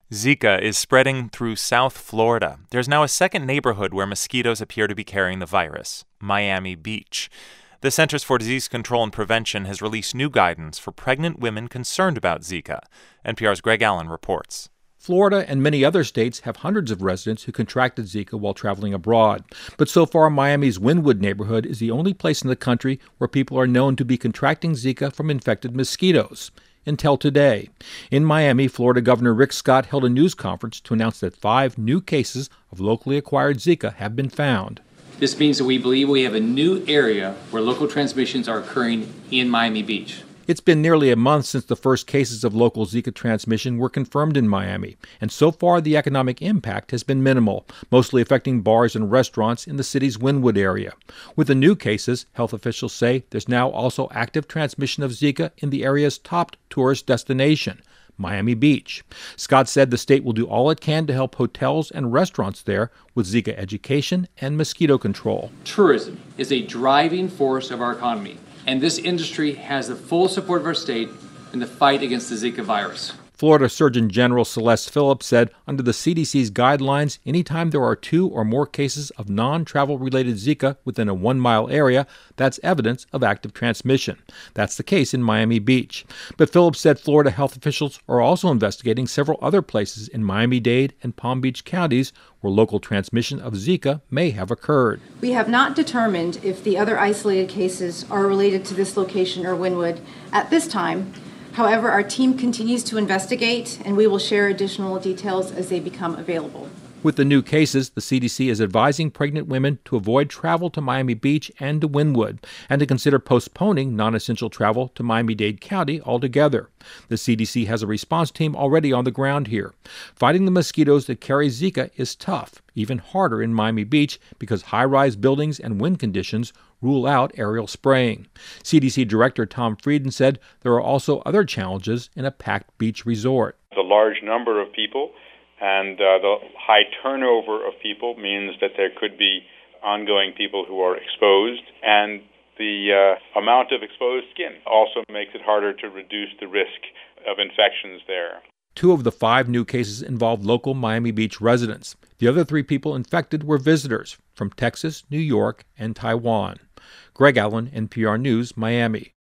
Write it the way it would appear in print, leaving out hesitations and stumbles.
Zika is spreading through South Florida. There's now a second neighborhood where mosquitoes appear to be carrying the virus, Miami Beach. The Centers for Disease Control and Prevention has released new guidance for pregnant women concerned about Zika. NPR's Greg Allen reports. Florida and many other states have hundreds of residents who contracted Zika while traveling abroad. But so far, Miami's Wynwood neighborhood is the only place in the country where people are known to be contracting Zika from infected mosquitoes. Until today. In Miami, Florida Governor Rick Scott held a news conference to announce that 5 new cases of locally acquired Zika have been found. This means that we believe we have a new area where local transmissions are occurring in Miami Beach. It's been nearly a month since the first cases of local Zika transmission were confirmed in Miami, and so far the economic impact has been minimal, mostly affecting bars and restaurants in the city's Wynwood area. With the new cases, health officials say there's now also active transmission of Zika in the area's top tourist destination, Miami Beach. Scott said the state will do all it can to help hotels and restaurants there with Zika education and mosquito control. Tourism is a driving force of our economy, and this industry has the full support of our state in the fight against the Zika virus. Florida Surgeon General Celeste Phillips said under the CDC's guidelines, anytime there are 2 or more cases of non-travel-related Zika within a 1-mile area, that's evidence of active transmission. That's the case in Miami Beach. But Phillips said Florida health officials are also investigating several other places in Miami-Dade and Palm Beach counties where local transmission of Zika may have occurred. We have not determined if the other isolated cases are related to this location or Wynwood at this time. However, our team continues to investigate, and we will share additional details as they become available. With the new cases, the CDC is advising pregnant women to avoid travel to Miami Beach and to Wynwood, and to consider postponing non-essential travel to Miami-Dade County altogether. The CDC has a response team already on the ground here. Fighting the mosquitoes that carry Zika is tough, even harder in Miami Beach because high-rise buildings and wind conditions rule out aerial spraying. CDC Director Tom Frieden said there are also other challenges in a packed beach resort. The large number of people and the high turnover of people means that there could be ongoing people who are exposed, and the amount of exposed skin also makes it harder to reduce the risk of infections there. 2 of the 5 new cases involved local Miami Beach residents. The other 3 people infected were visitors from Texas, New York, and Taiwan. Greg Allen, NPR News, Miami.